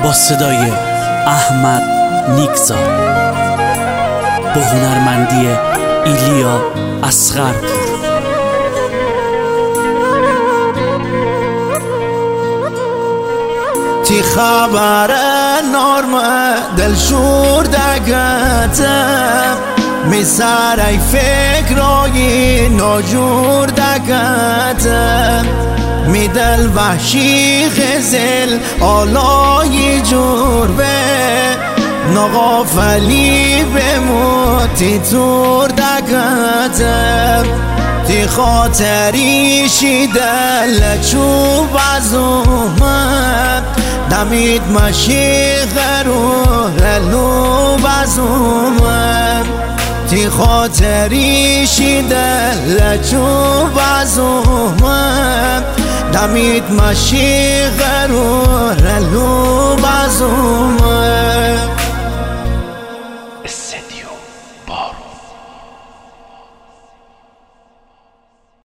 با صدای احمد نیکزاد، با هنرمندی ایلیا اصغرپور. تی خبر نارمه دل شور دگتم می سرای فکرای ناجور دگتم می دل وحشی غزل آلای جور به نغافلی بموتی تور دگتم تی خاطری شیدل چوب از اومد دمید مشی غروه لوب از اومد تی خاطری شیدل چوب از اومد دمید مشی غروه